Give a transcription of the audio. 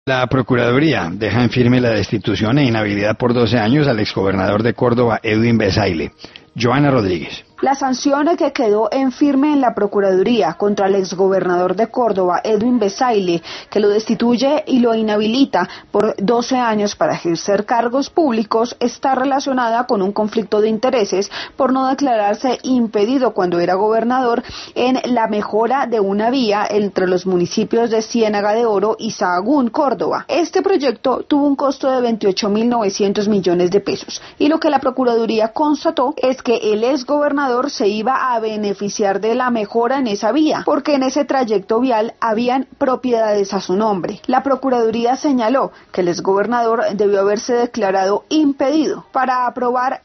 La Procuraduría deja en firme la destitución e inhabilidad por 12 años al exgobernador de Córdoba, Edwin Besaile. Joana Rodríguez. La sanción que quedó en firme en la Procuraduría contra el exgobernador de Córdoba, Edwin Besaile, que lo destituye y lo inhabilita por 12 años para ejercer cargos públicos, está relacionada con un conflicto de intereses por no declararse impedido cuando era gobernador en la mejora de una vía entre los municipios de Ciénaga de Oro y Sahagún, Córdoba. Este proyecto tuvo un costo de 28.900 millones de pesos y lo que la Procuraduría constató es que el exgobernador se iba a beneficiar de la mejora en esa vía, porque en ese trayecto vial habían propiedades a su nombre. La Procuraduría señaló que el exgobernador debió haberse declarado impedido para aprobar